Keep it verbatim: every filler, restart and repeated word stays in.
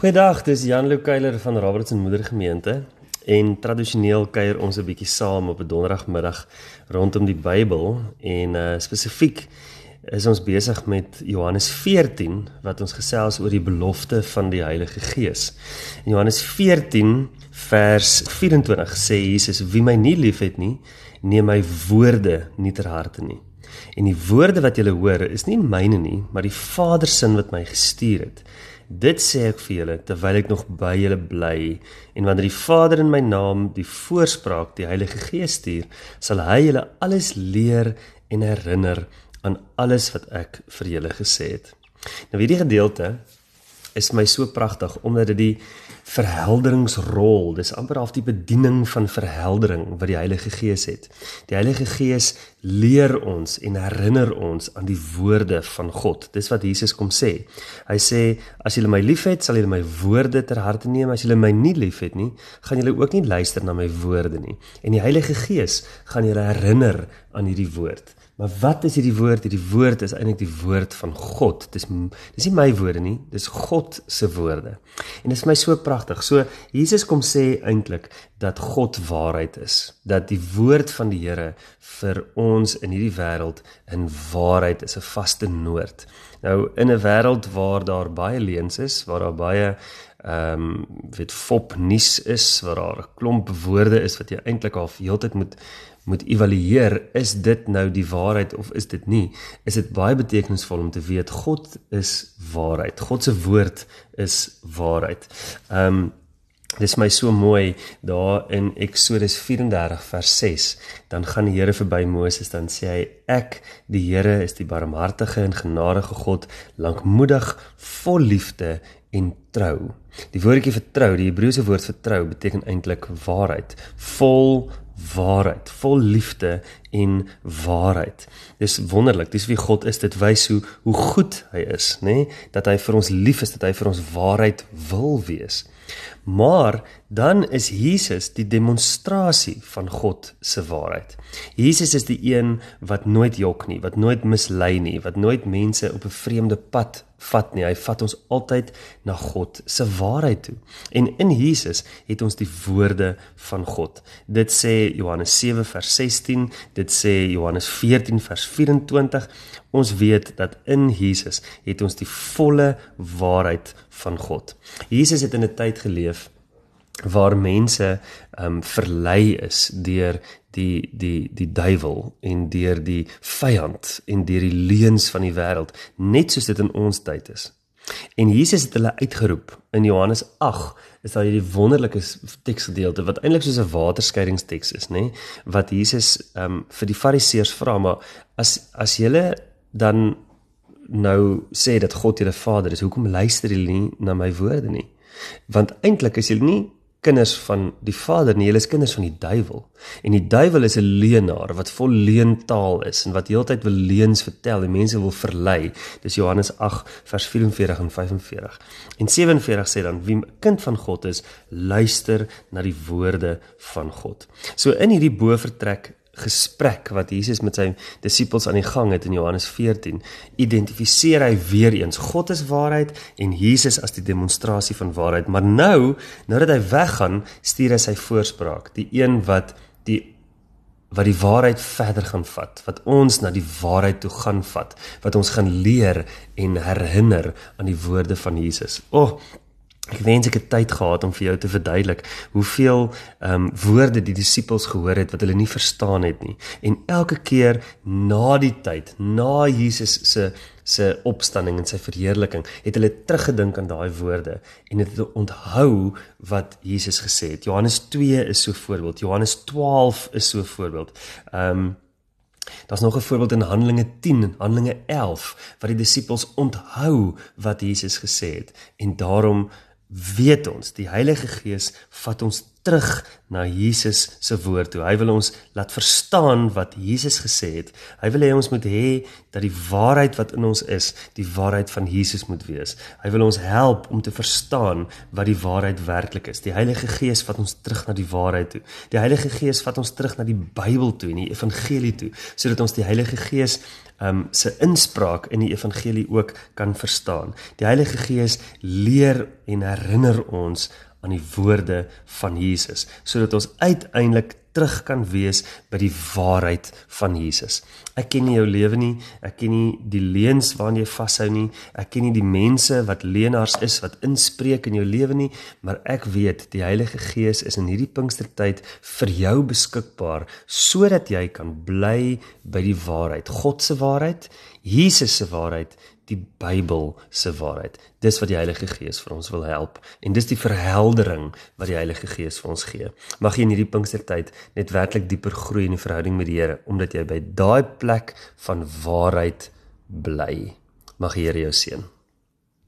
Goeiedag, dis Jan-Lou Keiler van Robertson Moedergemeente en tradisioneel kuier ons 'n bietjie saam op 'n donderdagmiddag rondom die Bybel en uh, spesifiek is ons besig met Johannes veertien wat ons gesels oor die belofte van die Heilige Gees. In Johannes veertien vers vyf-en-twintig sê Jesus, wie my nie liefhet nie, neem my woorde nie ter harte nie. En die woorde wat julle hoor is nie myne nie, maar die Vader se wat my gestuur het. Dit sê ek vir julle, terwyl ek nog by julle bly, en wanneer die Vader in my naam die voorspraak, die Heilige Gees stuur, sal hy julle alles leer en herinner aan alles wat ek vir julle gesê het. Nou hierdie gedeelte is my so pragtig, omdat dit die verhelderingsrol, dis amper half die bediening van verheldering wat die Heilige Gees het. Die Heilige Gees leer ons en herinner ons aan die woorde van God. Dis wat Jesus kom sê. Hy sê, as julle my liefhet, sal julle my woorde ter harte neem. As julle my nie liefhet nie, gaan julle ook nie luister na my woorde nie. En die Heilige Gees gaan julle herinner aan hierdie woord. Maar wat is hierdie woord? Hierdie woord is eintlik die woord van God. Dis, dis nie my woorde nie, dis God se woorde. En dit is my so pragtig. So, Jesus kom sê eintlik dat God waarheid is. Dat die woord van die Here vir ons in hierdie wêreld in waarheid is, 'n vaste noord. Nou, in 'n wêreld waar daar baie leuns is, waar daar baie ehm um, weet fop nuus is, waar daar 'n klomp woorde is wat jy eintlik al heeltyd moet moet evalueer, is dit nou die waarheid of is dit nie, is dit baie betekenisvol om te weet, God is waarheid, God se woord is waarheid. Ehm um, Dit is my so mooi, daar in Eksodus vyf-en-dertig vers ses, dan gaan die Here verby Moses, dan sê hy, ek, die Here, is die barmhartige en genadige God, lankmoedig, vol liefde en trou. Die woordjie vertrou, die Hebreëse woord vertrou, beteken eintlik waarheid, vol waarheid, vol liefde en waarheid. Dis wonderlik, dis wie God is, dit wys hoe, hoe goed hy is, nee? Dat hy vir ons lief is, dat hy vir ons waarheid wil wees. Maar dan is Jesus die demonstrasie van God se waarheid. Jesus is die een wat nooit jok nie, wat nooit mislei nie, wat nooit mense op 'n vreemde pad vat nie. Hy vat ons altyd na God se waarheid toe. En in Jesus het ons die woorde van God. Dit sê Johannes sewe vers sestien, dit sê Johannes veertien vers vyf-en-twintig. Ons weet dat in Jesus het ons die volle waarheid van God. Jesus het in 'n tyd geleef waar mense um, verlei is deur die, die, die duiwel en deur die vyand en deur die leuns van die wêreld, net soos dit in ons tyd is. En Jesus het hulle uitgeroep. In Johannes agt is daar hierdie wonderlike teksgedeelte wat eintlik soos 'n waterskeidingsteks is, nê? Wat Jesus um, vir die Fariseërs vra, maar as, as julle dan nou sê dat God julle Vader is, hoekom luister julle nie na my woorde nie? Want eintlik is julle nie kinders van die Vader nie, julle is kinders van die duiwel. En die duiwel is 'n leenaar wat vol leentaal is en wat heeltyd wil leuns vertel en mense wil verlei. Dis Johannes agt vers vyf-en-veertig en vyf-en-veertig. En sewe-en-veertig sê dan, wie 'n kind van God is, luister na die woorde van God. So in hierdie bovertrek gesprek wat Jesus met sy disippels aan die gang het in Johannes veertien, identifiseer hy weer eens, God is waarheid en Jesus as die demonstrasie van waarheid, maar nou, nou dat hy weggaan, stuur hy sy voorspraak, die een wat die, wat die waarheid verder gaan vat, wat ons na die waarheid toe gaan vat, wat ons gaan leer en herinner aan die woorde van Jesus. Oh, ek wens ek het tyd gehad om vir jou te verduidelik hoeveel um, woorde die disippels gehoor het wat hulle nie verstaan het nie. En elke keer na die tyd, na Jesus se, se opstanding en sy verheerliking, het hulle teruggedink aan daai woorde en het hulle onthou wat Jesus gesê het. Johannes twee is so voorbeeld, Johannes twaalf is so voorbeeld. Um, Daar's nog 'n voorbeeld in Handelinge tien en Handelinge elf, wat die disippels onthou wat Jesus gesê het. En daarom weet ons, die Heilige Gees vat ons terug na Jesus se woord toe. Hy wil ons laat verstaan wat Jesus gesê het. Hy wil hê ons moet hê dat die waarheid wat in ons is, die waarheid van Jesus moet wees. Hy wil ons help om te verstaan wat die waarheid werklik is. Die Heilige Gees vat ons terug na die waarheid toe. Die Heilige Gees vat ons terug na die Bybel toe en die evangelie toe, sodat ons die Heilige Gees um, se inspraak in die evangelie ook kan verstaan. Die Heilige Gees leer en herinner ons aan die woorde van Jesus, sodat ons uiteindelik terug kan wees by die waarheid van Jesus. Ek ken nie jou lewe nie, ek ken nie die leuns waaraan jy vashou nie, ek ken nie die mense wat leenaars is, wat inspreek in jou lewe nie, maar ek weet, die Heilige Gees is in hierdie Pinkstertyd vir jou beskikbaar, sodat jy kan bly by die waarheid, God se waarheid, Jesus se waarheid, die Bybel se waarheid. Dis wat die Heilige Gees vir ons wil help. En dis die verheldering wat die Heilige Gees vir ons gee. Mag jy in hierdie Pinkstertyd net werklik dieper groei in die verhouding met die Here, omdat jy by daai plek van waarheid bly. Mag die Here jou seën.